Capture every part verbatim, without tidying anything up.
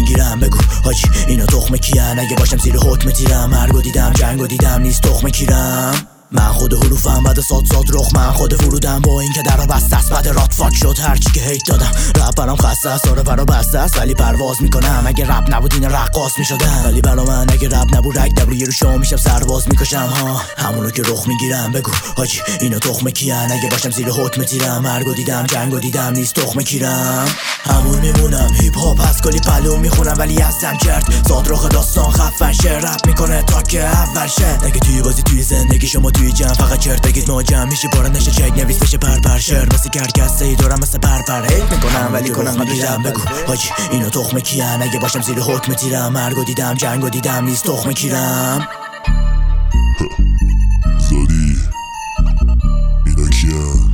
میگیرم بگو حاجی اینا تخمه کیان؟ اگه باشم زیر حکم تیرم. مرگو دیدم جنگو دیدم نیست تخمه کیرم. من خود حروفم بعد ساد ساد رخ، من خود ورودم با این که درا بسته است. بعد رات فاک شد هرچی که هیت دادم. رپ برام خسته است آره برا بسته است ولی پرواز میکنم. اگه رپ نبود این رقاص میشدم ولی برا من اگه رپ نبود رگ دبروی رو شام میشم سرباز میکشم ها. همونو که رخ میگیرم بگو حاجی اینا تخمه کیان؟ اگه باشم زیر حکم تیرم. مرگو دیدم جنگو دیدم نیست تخمه کیرم. همون میمونم هیپ هاپ هست کلی پلو میخونم ولی ازم کرد زادرخ داستان خفن شه. رپ میکنه تا که اول شه. نگه توی بازی توی زندگی شما توی جمع فقط چرت بگید ما جمع میشی بارا نشه چک نویس بشه پر پر شعر مثل کرکسته ای دورم مثل پر پر هیت میکنم ولی کنم قبلشم بگو حاجی اینا تخمه کیان؟ اگه باشم زیر حکم تیرم. مرگو دیدم جنگو دیدم نیست تخمه کیرم. زادی اینا کیان؟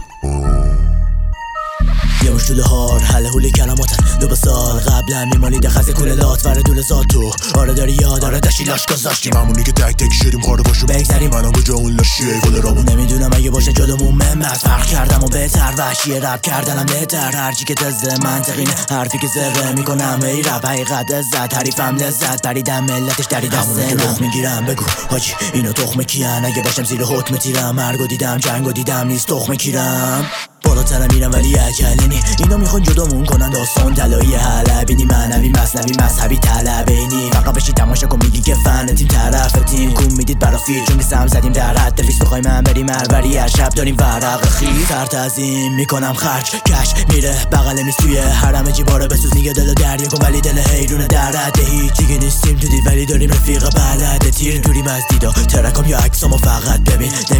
یه مشتول هار حله حول کلماتن دو به سال قبلا میمالیده خزه کوللات ور دول زاد تو. آره داری یاد آره داشتی لاش گذاشتیم همونی که تک تک شدیم خاره باشو بگذاریم. منم کجا اون لاشیه فل رامون نمیدونم اگه باشه جلومون ممز فرق کردم و بهتر وحشیه رپ کردنم بهتر. هرچی که تزه منطقینه حرفی که ذره میکنم ای رپ حقیقت عزت حریفم لذت پریدم ملتش دری دسته نم میگیرم بگو حاجی اینا تخمه کیان؟ اگه باشم زیر حکم تیرم. مرگو دیدم جنگو دیدم نیست تخمه کیرم. بالاترم میرم ولی عجلنی اینا میخوان جدامون کنن داستان طلایی حلبینی معنوی مصنوی مذهبی طلبینی. فقط بشی تماشا کن میگی که فن تیم طرف تیم کون میدید برا فیل چون که سم زدیم در حد فیس. بخوای من بریم الوری هر شب داریم ورق خیز. سر تعظیم میکنم خرج کش میره بغل میز توی حرم جیباره بسوز میگه دل دریا کن ولی دل حیرونه در حد هیچ دیگه نیستیم تو دید ولی داریم رفیق بلد تیر دوریم از دیدا ترکم یا عکسامو فقط ببین.